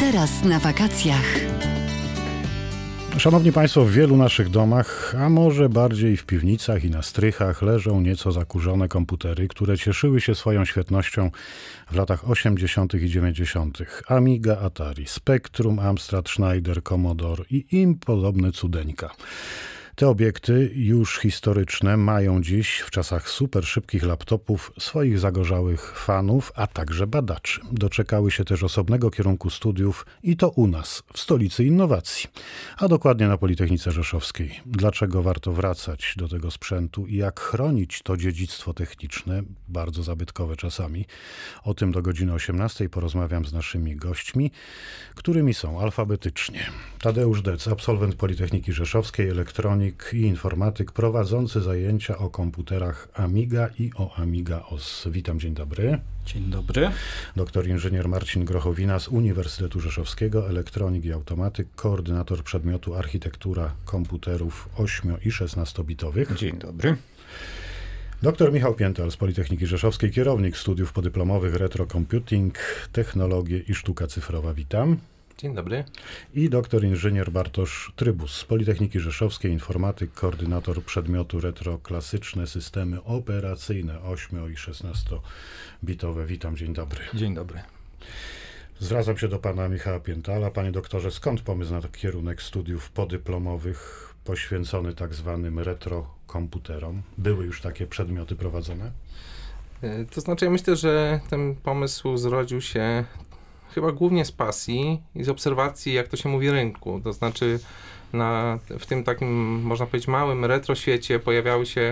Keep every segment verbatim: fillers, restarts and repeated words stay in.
Teraz na wakacjach. Szanowni Państwo, w wielu naszych domach, a może bardziej w piwnicach i na strychach, leżą nieco zakurzone komputery, które cieszyły się swoją świetnością w latach osiemdziesiątych i dziewięćdziesiątych. Amiga, Atari, Spectrum, Amstrad, Schneider, Commodore i im podobne cudeńka. Te obiekty, już historyczne, mają dziś w czasach super szybkich laptopów swoich zagorzałych fanów, a także badaczy. Doczekały się też osobnego kierunku studiów i to u nas, w stolicy innowacji, a dokładnie na Politechnice Rzeszowskiej. Dlaczego warto wracać do tego sprzętu i jak chronić to dziedzictwo techniczne, bardzo zabytkowe czasami? O tym do godziny osiemnastej porozmawiam z naszymi gośćmi, którymi są alfabetycznie Tadeusz Dec, absolwent Politechniki Rzeszowskiej, elektronik i informatyk, prowadzący zajęcia o komputerach Amiga i o Amiga O S. Witam, dzień dobry. Dzień dobry. Doktor inżynier Marcin Grochowina z Uniwersytetu Rzeszowskiego, elektronik i automatyk, koordynator przedmiotu architektura komputerów ośmio- i szesnastobitowych. Dzień dobry. Doktor Michał Piętal z Politechniki Rzeszowskiej, kierownik studiów podyplomowych Retro Computing, technologie i sztuka cyfrowa. Witam. Dzień dobry. I doktor inżynier Bartosz Trybus z Politechniki Rzeszowskiej, informatyk, koordynator przedmiotu retro klasyczne systemy operacyjne ośmio- i szesnastobitowe. Witam, dzień dobry. Dzień dobry. Zwracam się do pana Michała Piętala. Panie doktorze, skąd pomysł na kierunek studiów podyplomowych poświęcony tak zwanym retro komputerom? Były już takie przedmioty prowadzone? To znaczy, ja myślę, że ten pomysł zrodził się chyba głównie z pasji i z obserwacji, jak to się mówi, rynku. To znaczy na, w tym takim, można powiedzieć, małym retro świecie pojawiały się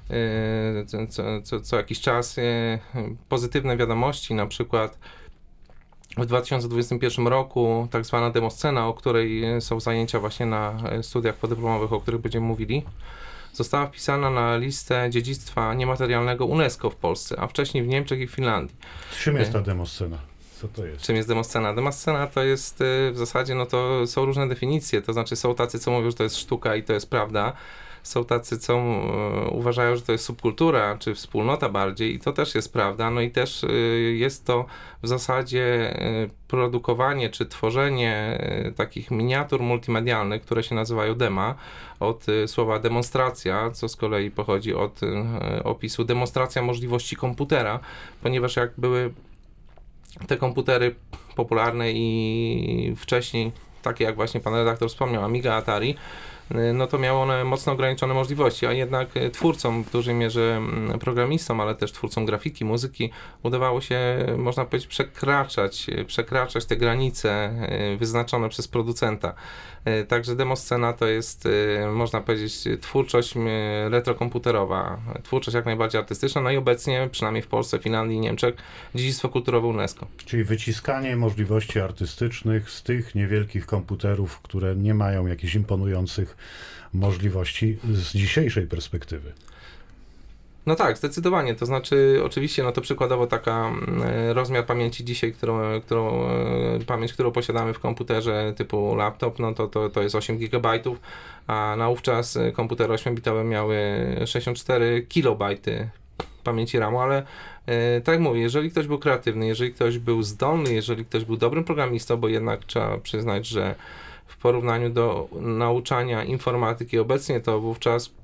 e, co, co, co jakiś czas e, pozytywne wiadomości, na przykład w dwa tysiące dwudziestym pierwszym roku tak zwana demoscena, o której są zajęcia właśnie na studiach podyplomowych, o których będziemy mówili, została wpisana na listę dziedzictwa niematerialnego UNESCO w Polsce, a wcześniej w Niemczech i w Finlandii. Czym jest ta demoscena? Co to jest? Czym jest demoscena? Demoscena to jest w zasadzie, no to są różne definicje, to znaczy są tacy, co mówią, że to jest sztuka i to jest prawda, są tacy, co um, uważają, że to jest subkultura, czy wspólnota bardziej i to też jest prawda, no i też y, jest to w zasadzie y, produkowanie, czy tworzenie y, takich miniatur multimedialnych, które się nazywają dema, od y, słowa demonstracja, co z kolei pochodzi od y, opisu demonstracja możliwości komputera, ponieważ jak były te komputery popularne i wcześniej, takie jak właśnie pan redaktor wspomniał, Amiga, Atari, no to miały one mocno ograniczone możliwości, a jednak twórcom, w dużej mierze programistom, ale też twórcom grafiki, muzyki, udawało się, można powiedzieć, przekraczać, przekraczać te granice wyznaczone przez producenta. Także demoscena to jest, można powiedzieć, twórczość retrokomputerowa, twórczość jak najbardziej artystyczna, no i obecnie, przynajmniej w Polsce, Finlandii i Niemczech, dziedzictwo kulturowe UNESCO. Czyli wyciskanie możliwości artystycznych z tych niewielkich komputerów, które nie mają jakichś imponujących możliwości z dzisiejszej perspektywy. No tak, zdecydowanie. To znaczy, oczywiście, no to przykładowo taka e, rozmiar pamięci dzisiaj, którą, którą e, pamięć, którą posiadamy w komputerze typu laptop, no to, to, to jest osiem gigabajtów, a naówczas komputery ośmiobitowe miały sześćdziesiąt cztery kilobajty pamięci ramu, ale e, tak jak mówię, jeżeli ktoś był kreatywny, jeżeli ktoś był zdolny, jeżeli ktoś był dobrym programistą, bo jednak trzeba przyznać, że w porównaniu do nauczania informatyki obecnie, to wówczas e,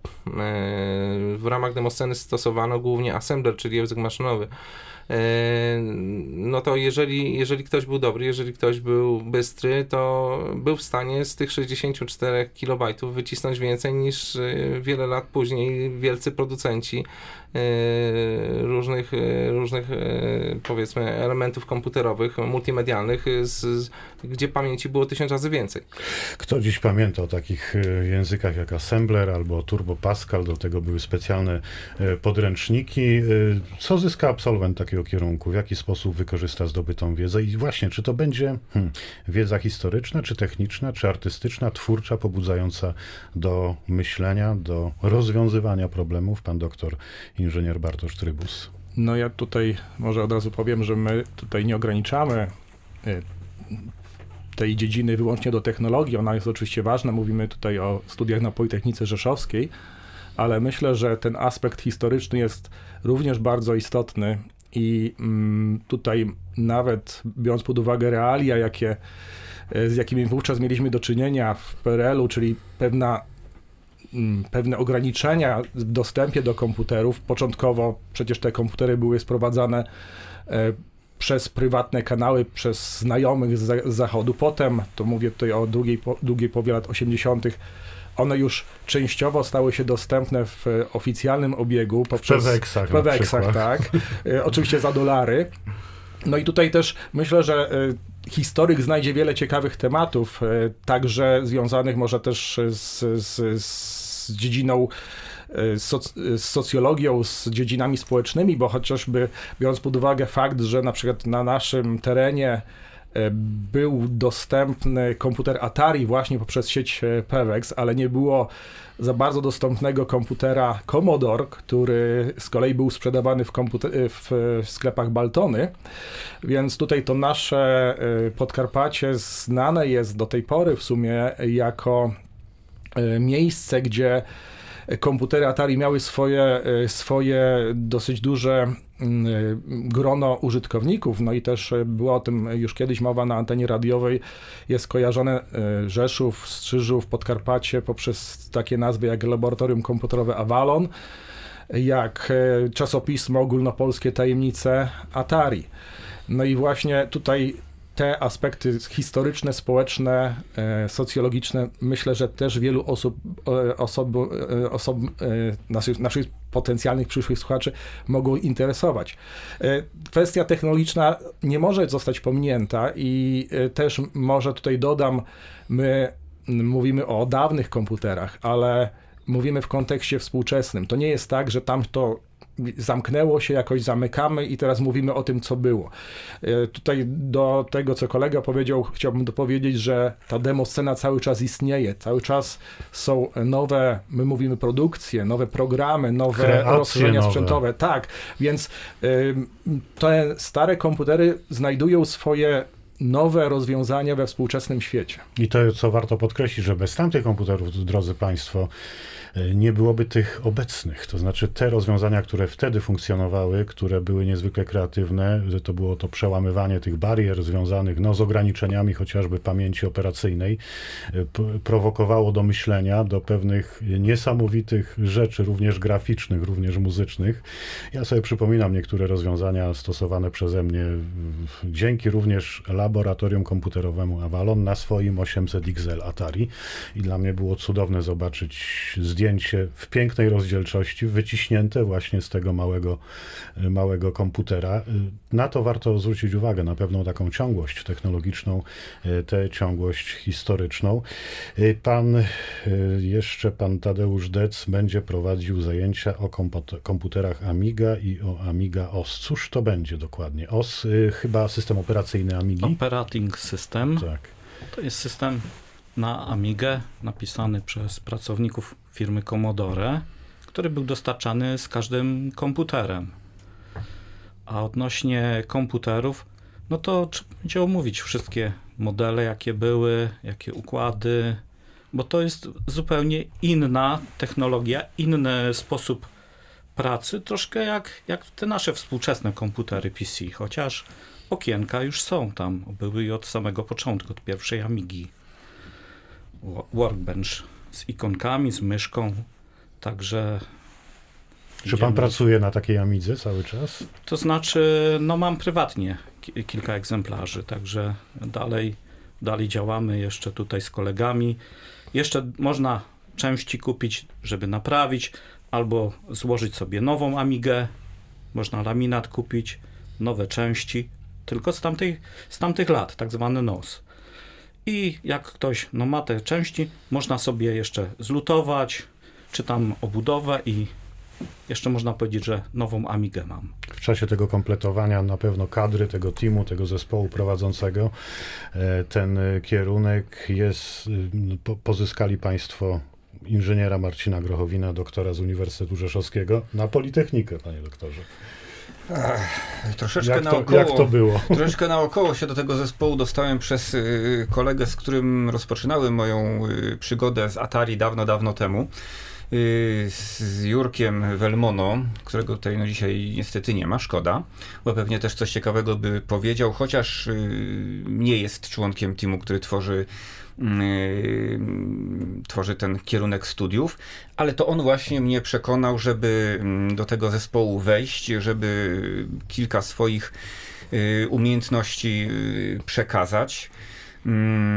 w ramach demosceny stosowano głównie assembler, czyli język maszynowy. E, no to jeżeli, jeżeli ktoś był dobry, jeżeli ktoś był bystry, to był w stanie z tych sześćdziesięciu czterech kilobajtów wycisnąć więcej niż e, wiele lat później wielcy producenci e, różnych, e, różnych e, powiedzmy elementów komputerowych, multimedialnych, z, z, gdzie pamięci było tysiąc razy więcej. Kto dziś pamięta o takich językach jak Assembler albo Turbo Pascal, do tego były specjalne podręczniki. Co zyska absolwent takiego kierunku? W jaki sposób wykorzysta zdobytą wiedzę? I właśnie, czy to będzie hmm, wiedza historyczna, czy techniczna, czy artystyczna, twórcza, pobudzająca do myślenia, do rozwiązywania problemów? Pan doktor inżynier Bartosz Trybus. No ja tutaj może od razu powiem, że my tutaj nie ograniczamy tej dziedziny wyłącznie do technologii. Ona jest oczywiście ważna. Mówimy tutaj o studiach na Politechnice Rzeszowskiej, ale myślę, że ten aspekt historyczny jest również bardzo istotny i mm, tutaj nawet biorąc pod uwagę realia, jakie, z jakimi wówczas mieliśmy do czynienia w P R L u, czyli pewna pewne ograniczenia w dostępie do komputerów. Początkowo przecież te komputery były sprowadzane e, przez prywatne kanały, przez znajomych z, z zachodu. Potem, to mówię tutaj o drugiej, po, drugiej połowie lat osiemdziesiątych, one już częściowo stały się dostępne w oficjalnym obiegu. Poprzez, w Peweksach w Peweksach, tak. E, oczywiście za dolary. No i tutaj też myślę, że e, historyk znajdzie wiele ciekawych tematów, e, także związanych może też z, z, z dziedziną, e, soc, z socjologią, z dziedzinami społecznymi, bo chociażby biorąc pod uwagę fakt, że na przykład na naszym terenie e, był dostępny komputer Atari właśnie poprzez sieć Peweks, ale nie było za bardzo dostępnego komputera Commodore, który z kolei był sprzedawany w, komputer- w sklepach Baltony, więc tutaj to nasze Podkarpacie znane jest do tej pory w sumie jako miejsce, gdzie komputery Atari miały swoje, swoje dosyć duże grono użytkowników, no i też była o tym już kiedyś mowa na antenie radiowej, jest kojarzone Rzeszów, Strzyżów, Podkarpacie poprzez takie nazwy jak Laboratorium Komputerowe Avalon, jak czasopismo Ogólnopolskie Tajemnice Atari. No i właśnie tutaj te aspekty historyczne, społeczne, e, socjologiczne, myślę, że też wielu osób, e, osob, e, osob e, naszych, naszych potencjalnych przyszłych słuchaczy mogą interesować. E, kwestia technologiczna nie może zostać pominięta i e, też może tutaj dodam, my mówimy o dawnych komputerach, ale mówimy w kontekście współczesnym. To nie jest tak, że tam to zamknęło się, jakoś zamykamy i teraz mówimy o tym, co było. Tutaj do tego, co kolega powiedział, chciałbym dopowiedzieć, że ta demoscena cały czas istnieje, cały czas są nowe, my mówimy produkcje, nowe programy, nowe rozwiązania sprzętowe. Tak, więc y, te stare komputery znajdują swoje nowe rozwiązania we współczesnym świecie. I to, co warto podkreślić, że bez tamtych komputerów, drodzy Państwo, nie byłoby tych obecnych. To znaczy te rozwiązania, które wtedy funkcjonowały, które były niezwykle kreatywne, to było to przełamywanie tych barier związanych no, z ograniczeniami chociażby pamięci operacyjnej, p- prowokowało do myślenia, do pewnych niesamowitych rzeczy, również graficznych, również muzycznych. Ja sobie przypominam niektóre rozwiązania stosowane przeze mnie dzięki również laboratorium komputerowemu Avalon na swoim osiemset X L Atari i dla mnie było cudowne zobaczyć zdjęcie w pięknej rozdzielczości, wyciśnięte właśnie z tego małego, małego komputera. Na to warto zwrócić uwagę, na pewną taką ciągłość technologiczną, tę ciągłość historyczną. Pan, jeszcze pan Tadeusz Dec będzie prowadził zajęcia o komputerach Amiga i o Amiga O S. Cóż to będzie dokładnie? O S, chyba system operacyjny Amigi? Operating System. Tak. To jest system na Amigę napisany przez pracowników firmy Commodore, który był dostarczany z każdym komputerem. A odnośnie komputerów, no to trzeba będzie omówić wszystkie modele, jakie były, jakie układy, bo to jest zupełnie inna technologia, inny sposób pracy, troszkę jak, jak te nasze współczesne komputery P C, chociaż okienka już są tam, były i od samego początku, od pierwszej Amigi. Workbench z ikonkami, z myszką, także... Czy pan idziemy... pracuje na takiej Amidze cały czas? To znaczy, no mam prywatnie ki- kilka egzemplarzy, także dalej, dalej działamy jeszcze tutaj z kolegami. Jeszcze można części kupić, żeby naprawić, albo złożyć sobie nową Amigę, można laminat kupić, nowe części, tylko z, tamtej, z tamtych lat, tak zwany N O S. I jak ktoś no, ma te części, można sobie jeszcze zlutować, czy tam obudowę i jeszcze można powiedzieć, że nową Amigę mam. W czasie tego kompletowania na pewno kadry tego teamu, tego zespołu prowadzącego ten kierunek jest, po, pozyskali Państwo inżyniera Marcina Grochowina, doktora z Uniwersytetu Rzeszowskiego na Politechnikę, panie doktorze. Ech, troszeczkę jak to, naokoło, jak to było? Troszeczkę naokoło się do tego zespołu dostałem przez y, kolegę, z którym rozpoczynałem moją y, przygodę z Atari dawno, dawno temu. z Jurkiem Welmono, którego tutaj no dzisiaj niestety nie ma, szkoda, bo pewnie też coś ciekawego by powiedział, chociaż nie jest członkiem teamu, który tworzy Yy, tworzy ten kierunek studiów, ale to on właśnie mnie przekonał, żeby do tego zespołu wejść, żeby kilka swoich yy, umiejętności yy, przekazać. Yy,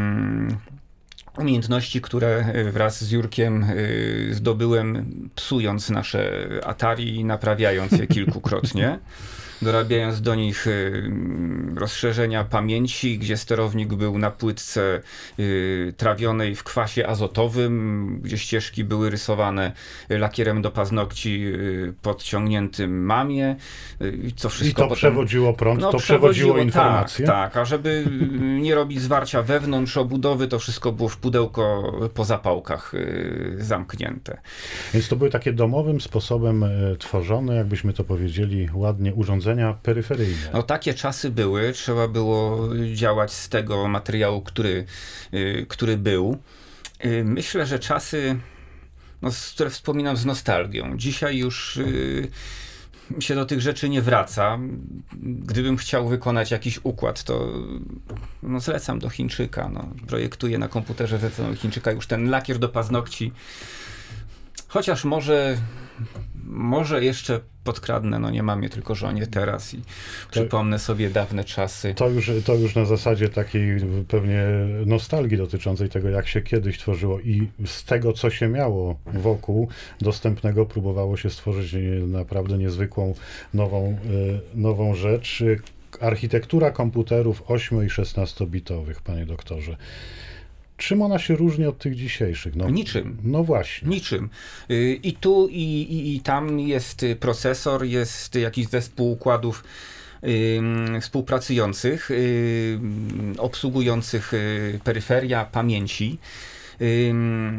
umiejętności, które wraz z Jurkiem yy, zdobyłem, psując nasze Atari i naprawiając je kilkukrotnie. Dorabiając do nich y, rozszerzenia pamięci, gdzie sterownik był na płytce y, trawionej w kwasie azotowym, gdzie ścieżki były rysowane lakierem do paznokci y, podciągniętym mamie. Y, co wszystko I to potem, przewodziło prąd, no, to przewodziło, przewodziło informacje? Tak, tak, a żeby nie robić zwarcia wewnątrz obudowy, to wszystko było w pudełko po zapałkach y, zamknięte. Więc to były takie domowym sposobem y, tworzone, jakbyśmy to powiedzieli ładnie, urządzenia peryferyjne. No takie czasy były, trzeba było działać z tego materiału, który, y, który był. Y, myślę, że czasy, no, które wspominam z nostalgią. Dzisiaj już y, się do tych rzeczy nie wraca. Gdybym chciał wykonać jakiś układ, to no, zlecam do Chińczyka. No. Projektuję na komputerze, zlecam do Chińczyka już ten lakier do paznokci. Chociaż może, może jeszcze podkradnę, no nie mam je tylko żonie teraz i to, przypomnę sobie dawne czasy. To już, to już na zasadzie takiej pewnie nostalgii dotyczącej tego, jak się kiedyś tworzyło i z tego, co się miało wokół dostępnego, próbowało się stworzyć naprawdę niezwykłą nową, nową rzecz. Architektura komputerów ośmio- i szesnastobitowych, panie doktorze. Czym ona się różni od tych dzisiejszych? No, Niczym. No właśnie. Niczym. I tu, i, i, i tam jest procesor, jest jakiś zespół układów yy, współpracujących, yy, obsługujących yy, peryferia pamięci. Yy,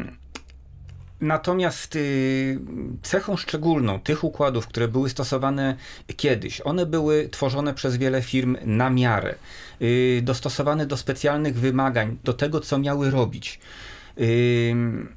Natomiast y, cechą szczególną tych układów, które były stosowane kiedyś, one były tworzone przez wiele firm na miarę, y, dostosowane do specjalnych wymagań, do tego, co miały robić. Y,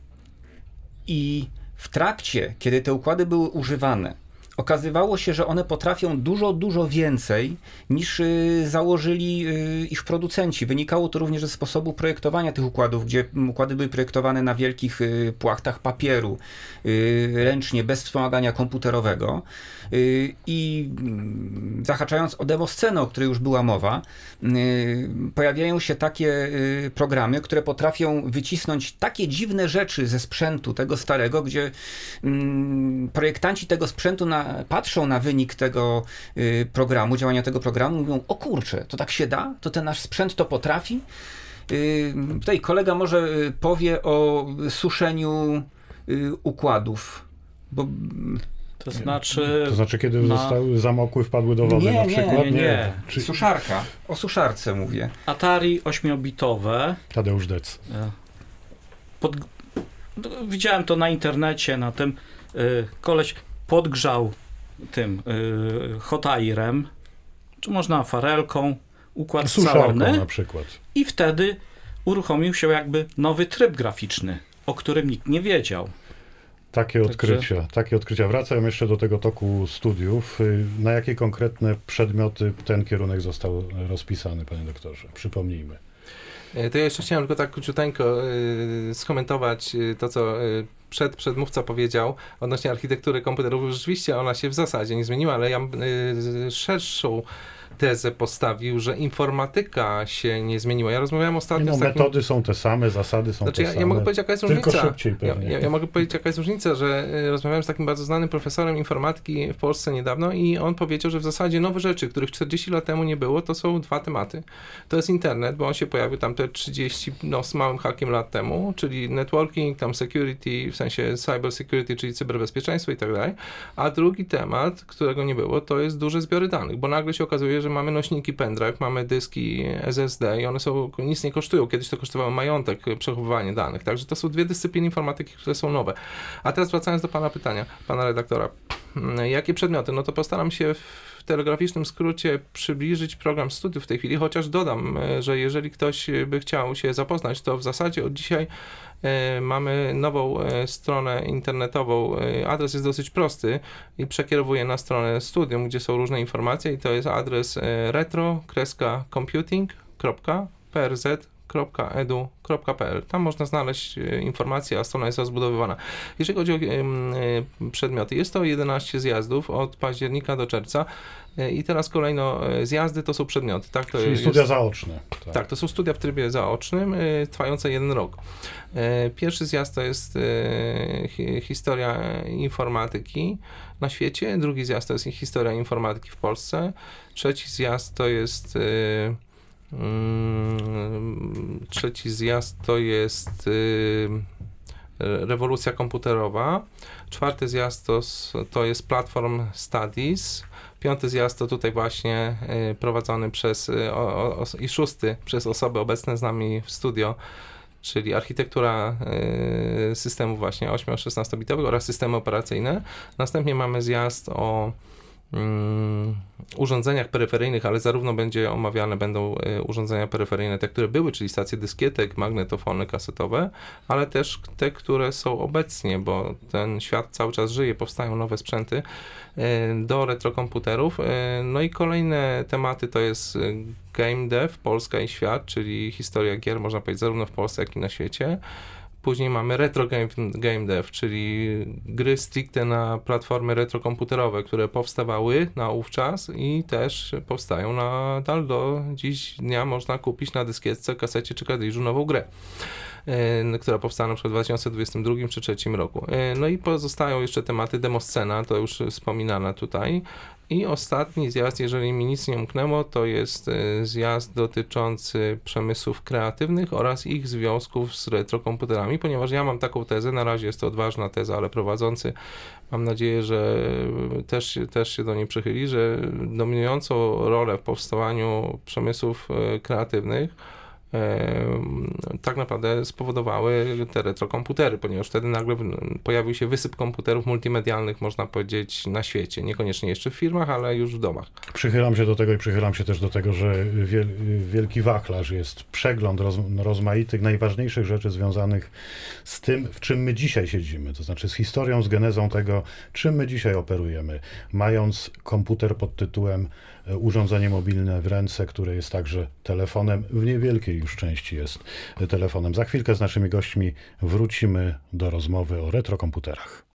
I w trakcie, kiedy te układy były używane, okazywało się, że one potrafią dużo, dużo więcej niż y, założyli y, ich producenci. Wynikało to również ze sposobu projektowania tych układów, gdzie układy były projektowane na wielkich y, płachtach papieru, y, ręcznie, bez wspomagania komputerowego. Y, I y, zahaczając o demoscenę, o której już była mowa, y, pojawiają się takie y, programy, które potrafią wycisnąć takie dziwne rzeczy ze sprzętu tego starego, gdzie y, projektanci tego sprzętu na patrzą na wynik tego y, programu, działania tego programu, mówią, o kurczę, to tak się da? To ten nasz sprzęt to potrafi? Y, tutaj kolega może powie o suszeniu y, układów, bo... To znaczy... To znaczy, kiedy na... zostały zamokły, wpadły do wody nie, na nie, przykład? Nie, nie. Czy... Suszarka. O suszarce mówię. Atari ośmiobitowe. Tadeusz Dec. Pod... Widziałem to na internecie, na tym y, koleś podgrzał tym y, hotairem, czy można farelką, układ scalony na przykład. I wtedy uruchomił się jakby nowy tryb graficzny, o którym nikt nie wiedział. Takie Także... odkrycia, takie odkrycia. Wracam jeszcze do tego toku studiów. Na jakie konkretne przedmioty ten kierunek został rozpisany, panie doktorze? Przypomnijmy. To ja jeszcze chciałem tylko tak króciuteńko y, skomentować y, to, co y, przed, przedmówca powiedział odnośnie architektury komputerów. Rzeczywiście ona się w zasadzie nie zmieniła, ale ja y, szerszą tezę postawił, że informatyka się nie zmieniła. Ja rozmawiałem ostatnio no, z takim... metody są te same, zasady są znaczy, te ja, same. Ja mogę powiedzieć, jaka jest różnica. Tylko szybciej pewnie. Ja, ja, ja mogę powiedzieć, jaka jest różnica, że y, rozmawiałem z takim bardzo znanym profesorem informatyki w Polsce niedawno i on powiedział, że w zasadzie nowe rzeczy, których czterdzieści lat temu nie było, to są dwa tematy. To jest internet, bo on się pojawił tam te trzydzieści, no z małym hakiem lat temu, czyli networking, tam security, w sensie cyber security, czyli cyberbezpieczeństwo i tak dalej. A drugi temat, którego nie było, to jest duże zbiory danych, bo nagle się okazuje, że mamy nośniki pendrive, mamy dyski S S D i one są, nic nie kosztują. Kiedyś to kosztowało majątek, przechowywanie danych. Także to są dwie dyscypliny informatyki, które są nowe. A teraz wracając do pana pytania, pana redaktora. Jakie przedmioty? No to postaram się w w telegraficznym skrócie przybliżyć program studiów w tej chwili, chociaż dodam, że jeżeli ktoś by chciał się zapoznać, to w zasadzie od dzisiaj mamy nową stronę internetową. Adres jest dosyć prosty i przekierowuje na stronę studium, gdzie są różne informacje i to jest adres retro computing kropka p r z kropka e d u kropka p l. Tam można znaleźć informacje, a strona jest rozbudowywana. Jeżeli chodzi o przedmioty, jest to jedenaście zjazdów od października do czerwca i teraz kolejno zjazdy to są przedmioty. Tak? To Czyli jest, studia zaoczne. Tak. tak, to są studia w trybie zaocznym, trwające jeden rok. Pierwszy zjazd to jest historia informatyki na świecie, drugi zjazd to jest historia informatyki w Polsce, trzeci zjazd to jest Trzeci zjazd to jest rewolucja komputerowa. Czwarty zjazd to, to jest Platform Studies. Piąty zjazd to tutaj właśnie prowadzony przez o, o, i szósty przez osoby obecne z nami w studio, czyli architektura systemów właśnie osiem-szesnastobitowych oraz systemy operacyjne. Następnie mamy zjazd o Um, urządzeniach peryferyjnych, ale zarówno będzie omawiane będą y, urządzenia peryferyjne, te, które były, czyli stacje dyskietek, magnetofony kasetowe, ale też te, które są obecnie, bo ten świat cały czas żyje, powstają nowe sprzęty y, do retrokomputerów. Y, no i kolejne tematy to jest y, game dev, Polska i świat, czyli historia gier, można powiedzieć, zarówno w Polsce, jak i na świecie. Później mamy retro game, game dev, czyli gry stricte na platformy retrokomputerowe, które powstawały naówczas i też powstają nadal do dziś dnia. Można kupić na dyskietce, kasecie czy klawiszu nową grę, która powstała na przykład w dwa tysiące dwudziestym drugim czy dwa tysiące trzecim roku. No i pozostają jeszcze tematy demoscena, to już wspominane tutaj. I ostatni zjazd, jeżeli mi nic nie umknęło, to jest zjazd dotyczący przemysłów kreatywnych oraz ich związków z retrokomputerami, ponieważ ja mam taką tezę, na razie jest to odważna teza, ale prowadzący, mam nadzieję, że też, też się do niej przychyli, że dominującą rolę w powstawaniu przemysłów kreatywnych tak naprawdę spowodowały te retrokomputery, ponieważ wtedy nagle pojawił się wysyp komputerów multimedialnych, można powiedzieć, na świecie. Niekoniecznie jeszcze w firmach, ale już w domach. Przychylam się do tego i przychylam się też do tego, że wiel, wielki wachlarz jest przegląd roz, rozmaitych, najważniejszych rzeczy związanych z tym, w czym my dzisiaj siedzimy. To znaczy z historią, z genezą tego, czym my dzisiaj operujemy. Mając komputer pod tytułem urządzenie mobilne w ręce, które jest także telefonem, w niewielkiej już części jest telefonem. Za chwilkę z naszymi gośćmi wrócimy do rozmowy o retrokomputerach.